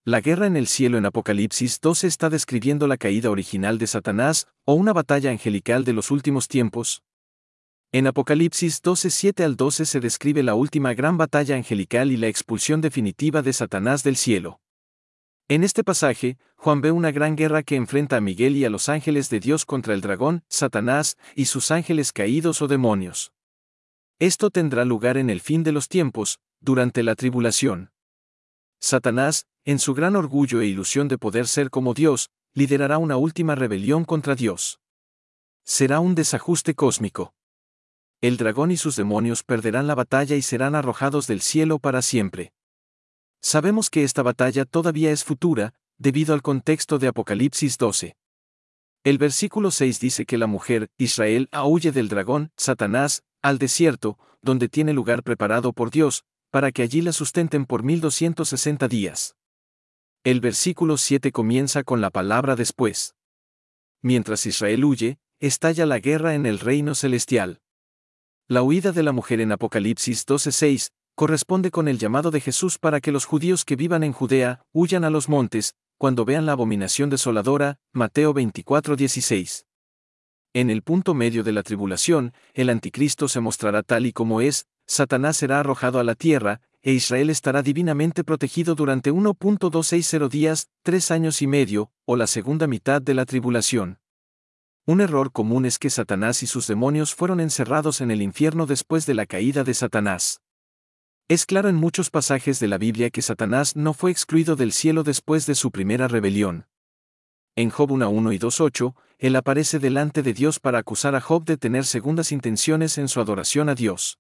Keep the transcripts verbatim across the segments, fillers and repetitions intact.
La guerra en el cielo en Apocalipsis doce está describiendo la caída original de Satanás, o una batalla angelical de los últimos tiempos. En Apocalipsis doce siete al doce se describe la última gran batalla angelical y la expulsión definitiva de Satanás del cielo. En este pasaje, Juan ve una gran guerra que enfrenta a Miguel y a los ángeles de Dios contra el dragón, Satanás, y sus ángeles caídos o demonios. Esto tendrá lugar en el fin de los tiempos, durante la tribulación. Satanás, en su gran orgullo e ilusión de poder ser como Dios, liderará una última rebelión contra Dios. Será un desajuste cósmico. El dragón y sus demonios perderán la batalla y serán arrojados del cielo para siempre. Sabemos que esta batalla todavía es futura, debido al contexto de Apocalipsis doce. El versículo seis dice que la mujer, Israel, huye del dragón, Satanás, al desierto, donde tiene lugar preparado por Dios, para que allí la sustenten por mil doscientos sesenta días. El versículo siete comienza con la palabra después. Mientras Israel huye, estalla la guerra en el reino celestial. La huida de la mujer en Apocalipsis doce seis corresponde con el llamado de Jesús para que los judíos que vivan en Judea huyan a los montes, cuando vean la abominación desoladora, Mateo veinticuatro dieciséis. En el punto medio de la tribulación, el anticristo se mostrará tal y como es, Satanás será arrojado a la tierra, e Israel estará divinamente protegido durante uno punto doscientos sesenta días, tres años y medio, o la segunda mitad de la tribulación. Un error común es que Satanás y sus demonios fueron encerrados en el infierno después de la caída de Satanás. Es claro en muchos pasajes de la Biblia que Satanás no fue excluido del cielo después de su primera rebelión. En Job uno uno y dos ocho, él aparece delante de Dios para acusar a Job de tener segundas intenciones en su adoración a Dios.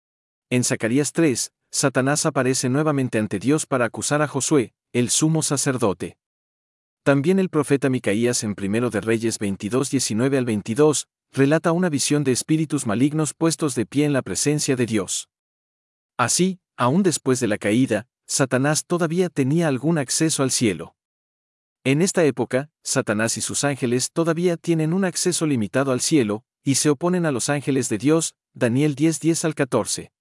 En Zacarías tres, Satanás aparece nuevamente ante Dios para acusar a Josué, el sumo sacerdote. También el profeta Micaías en Primero de Reyes veintidós diecinueve al veintidós, relata una visión de espíritus malignos puestos de pie en la presencia de Dios. Así, aún después de la caída, Satanás todavía tenía algún acceso al cielo. En esta época, Satanás y sus ángeles todavía tienen un acceso limitado al cielo, y se oponen a los ángeles de Dios, Daniel diez diez al catorce.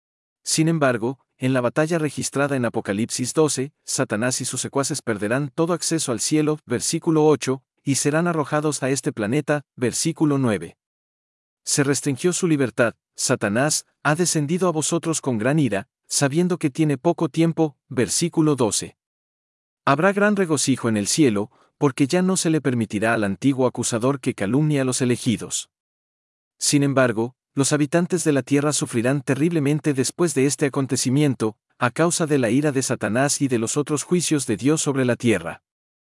Sin embargo, en la batalla registrada en Apocalipsis doce, Satanás y sus secuaces perderán todo acceso al cielo, versículo ocho, y serán arrojados a este planeta, versículo nueve. Se restringió su libertad, Satanás ha descendido a vosotros con gran ira, sabiendo que tiene poco tiempo, versículo doce. Habrá gran regocijo en el cielo, porque ya no se le permitirá al antiguo acusador que calumnie a los elegidos. Sin embargo, los habitantes de la tierra sufrirán terriblemente después de este acontecimiento, a causa de la ira de Satanás y de los otros juicios de Dios sobre la tierra.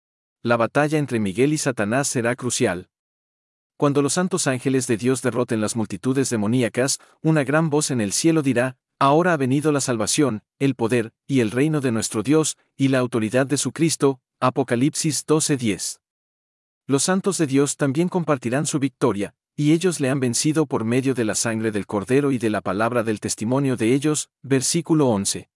La batalla entre Miguel y Satanás será crucial. Cuando los santos ángeles de Dios derroten las multitudes demoníacas, una gran voz en el cielo dirá: ahora ha venido la salvación, el poder, y el reino de nuestro Dios, y la autoridad de su Cristo. Apocalipsis doce diez. Los santos de Dios también compartirán su victoria, y ellos le han vencido por medio de la sangre del Cordero y de la palabra del testimonio de ellos. Versículo once.